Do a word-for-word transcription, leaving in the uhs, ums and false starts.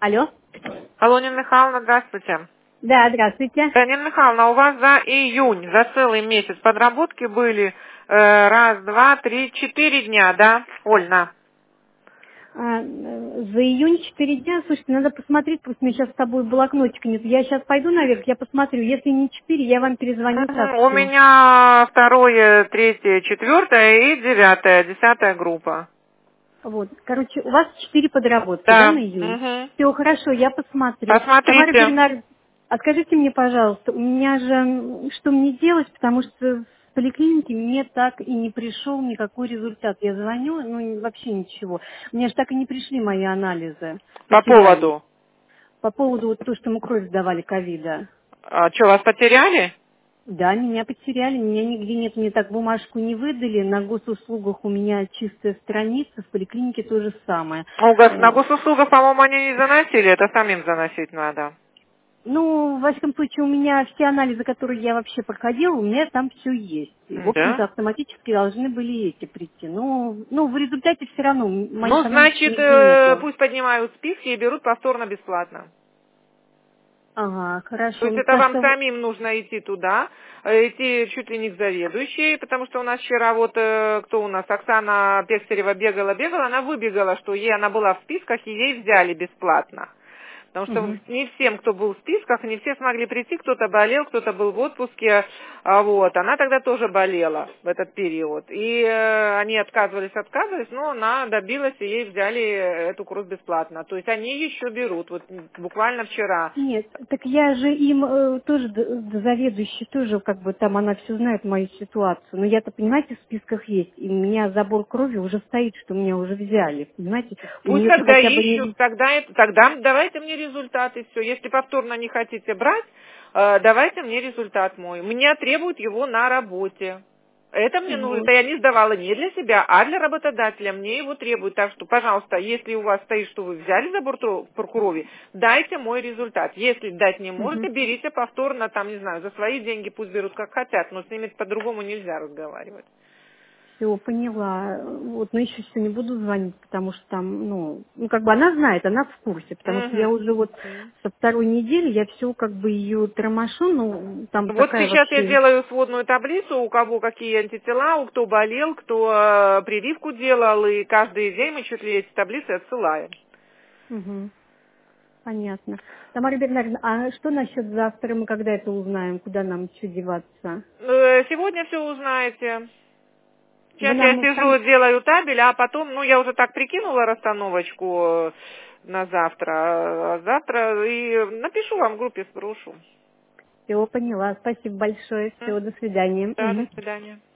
Алло. Алло, Нина Михайловна, здравствуйте. Да, здравствуйте. Да, Нина Михайловна, у вас за июнь, за целый месяц подработки были э, раз, два, три, четыре дня, да, Оль, на? А, э, за июнь четыре дня. Слушайте, надо посмотреть, просто у меня сейчас с собой блокнотика нет. Я сейчас пойду наверх, я посмотрю. Если не четыре, я вам перезвоню, Мгм. У сообщу. меня второе, третье, четвертое и девятое, десятая группа. Вот. Короче, у вас четыре подработки, да, на Да. июнь? Мгм. Все, хорошо, я посмотрю. Тамара Посмотрите. Бернард, а скажите мне, пожалуйста, у меня же, м, что мне делать, потому что в поликлинике мне так и не пришел никакой результат. Я звоню, ну вообще ничего. Мне же так и не пришли мои анализы. По Потеряли. поводу. По поводу вот то, что мы кровь сдавали ковида. А, что, вас потеряли? Да, меня потеряли, меня нигде нет, мне так бумажку не выдали, на госуслугах у меня чистая страница, в поликлинике то же самое. Ну, гос- на Э, госуслугах, по-моему, они не заносили, это самим заносить надо. Ну, во всяком случае, у меня все анализы, которые я вообще проходила, у меня там все есть. И, в М, общем-то, Да? автоматически должны были эти прийти. Но, ну, в результате все равно м- Ну, моих анализов значит, нигде э, нету. пусть поднимают списки и берут повторно бесплатно. Ага, То хорошо. есть Ну, это потому вам что... самим нужно идти туда, э, идти чуть ли не к заведующей, потому что у нас вчера вот, э, кто у нас, Оксана Пекцерева бегала-бегала, она выбегала, что ей она была в списках и ей взяли бесплатно. Потому что Мгм. не всем, кто был в списках, не все смогли прийти, кто-то болел, кто-то был в отпуске, а вот. Она тогда тоже болела в этот период. И э, они отказывались, отказывались, но она добилась, и ей взяли эту кровь бесплатно. То есть они еще берут, вот буквально вчера. Нет, так я же им э, тоже, д- д- заведующий тоже, как бы там она все знает мою ситуацию. Но я-то, понимаете, в списках есть. И у меня забор крови уже стоит, что меня уже взяли. Понимаете, у Пусть нее-то тогда хотя бы ищут, не... тогда, это- тогда давайте мне результаты, все. Если повторно не хотите брать, э, давайте мне результат мой. Мне требуют его на работе. Это мне нужно, Вот. это я не сдавала не для себя, а для работодателя. Мне его требуют. Так что, пожалуйста, если у вас стоит, что вы взяли забор тро- по крови, дайте мой результат. Если дать не можете, Мгм. берите повторно, там, не знаю, за свои деньги пусть берут как хотят, но с ними по-другому нельзя разговаривать. Все, поняла. Вот, но еще все не буду звонить, потому что там, ну, ну, как бы она знает, она в курсе, потому что я уже вот Мгм. со второй недели я все как бы ее тормошу, ну, там Вот такая сейчас я вообще... делаю сводную таблицу, у кого какие антитела, у кто болел, кто э, прививку делал, и каждый день мы чуть ли эти таблицы отсылаем. Мгм. Понятно. Тамара Бернардовна, а что насчет завтра, мы когда это узнаем, куда нам что деваться? Э, Сегодня все узнаете. Вы Сейчас я нам сижу, сам... делаю табель, а потом, ну, я уже так прикинула расстановочку э, на завтра, а завтра и напишу вам в группе, сброшу. Все, поняла. Спасибо большое. М? Все, до свидания. Да, до Мгм. свидания.